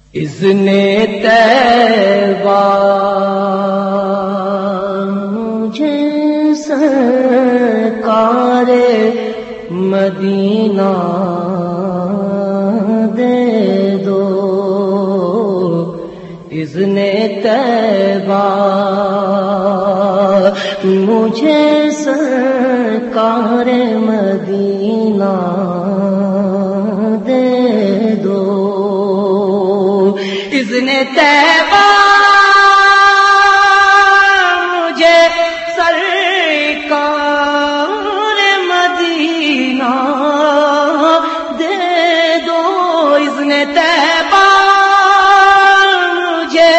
اذن طیبہ مجھے سرکار مدینہ دے دو، اذن طیبہ مجھے سرکار مدینہ دے دو، اذن طیبہ مجھے سرکار مدینہ دے دو، اذن طیبہ مجھے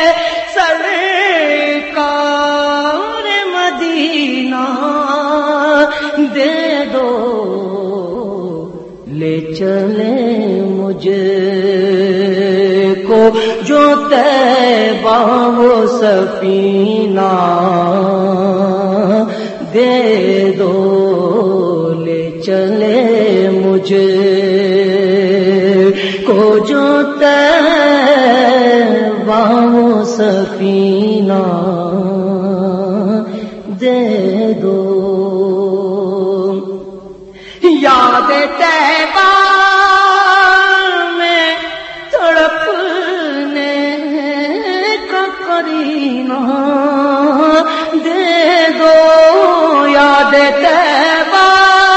سرکار مدینہ دے دو، لے چلے مجھے کو جو طیبہ وہ سفینہ دے دو، لے چلے مجھے کو جو طیبہ وہ سفینہ دے دو، یاد طیبہ میں تڑپنے کا قرینہ دے دو، یاد طیبہ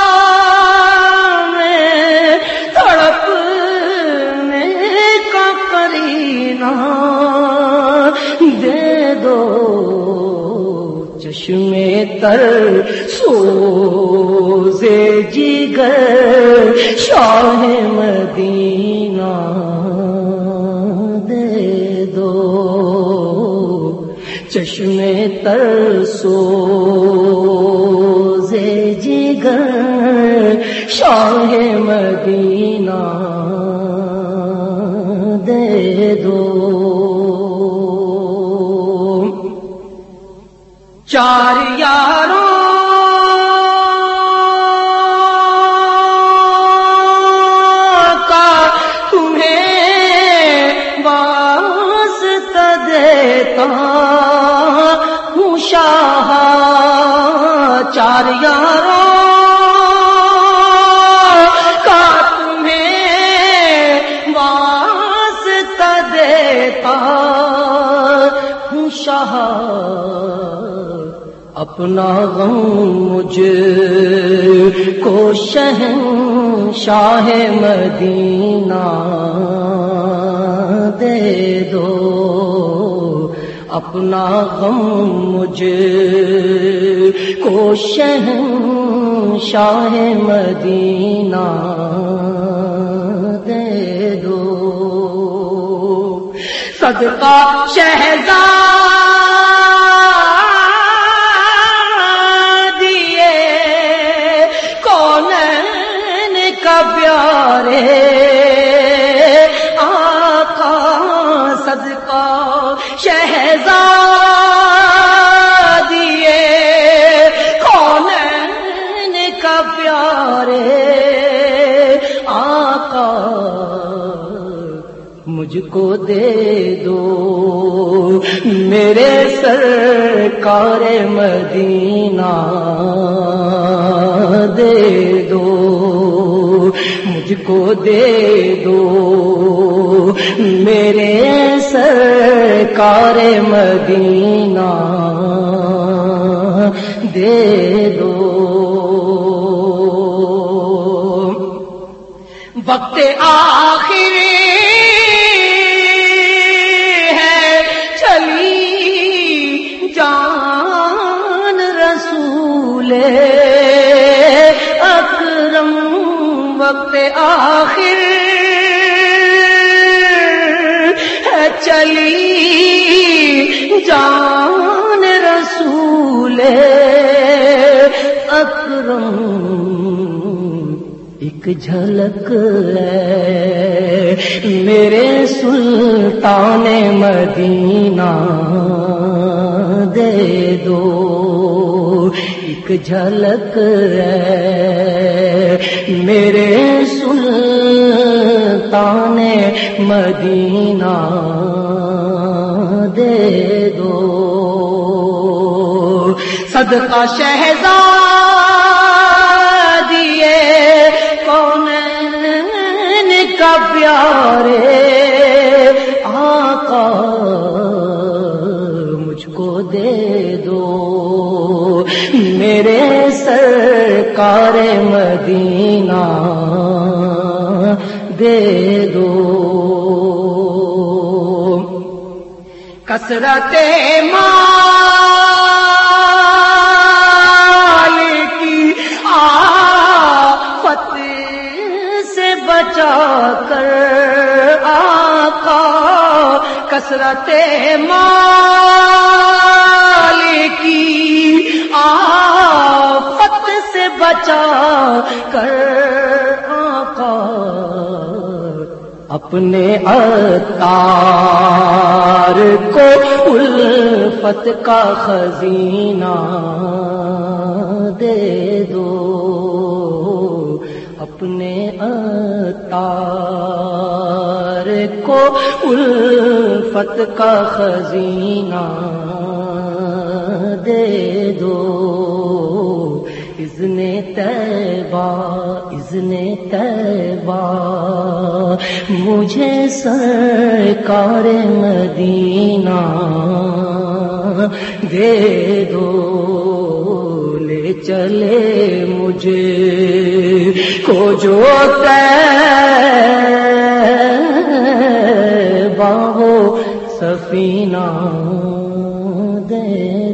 میں تڑپنے کا قرینہ دے دو، چشمے تر سوزے جگر شاہ مدینہ دے دو، چشمے تر سوزے جگر شاہ مدینہ دے دو، چار یاروں کا تمہیں واسطہ دیتا ہوں شاہ، چار یاروں کا تمہیں واسطہ دیتا ہوں شاہ، اپنا غم مجھ کو شہنشاہ مدینہ دے دو، اپنا غم مجھ کو شہنشاہ مدینہ دے دو، صدقہ پیارے آقا، صدقہ شہزادیے کونین کا پیارے آقا، مجھ کو دے دو میرے سرکار مدینہ دے دو، مجھ کو دے دو میرے سرکار مدینہ دے دو، وقت آخری ہے چلی جان رسول اکرم، وقت آخر ہے چلی جان رسول اکرم، ایک جھلک ہے میرے سلطان مدینہ دے دو، ایک جھلک ہے میرے سلطان سلطان مدینہ دے دو، صدقہ شہزادیے کونین کا پیارے آقا مجھ کو دے دو، میرے سرکار مدینہ دے دو، کثرت مال کی آفت سے بچا کر آقا، کثرت مال کی آفت سے بچا کر آقا، اپنے عطار کو الفت کا خزینہ دے دو، اپنے عطار کو الفت کا خزینہ دے دو، اذن طیبہ اذن طیبہ مجھے سرکار مدینہ دے دو، لے چلے مجھے کو جو طیبہ ہو سفینہ دے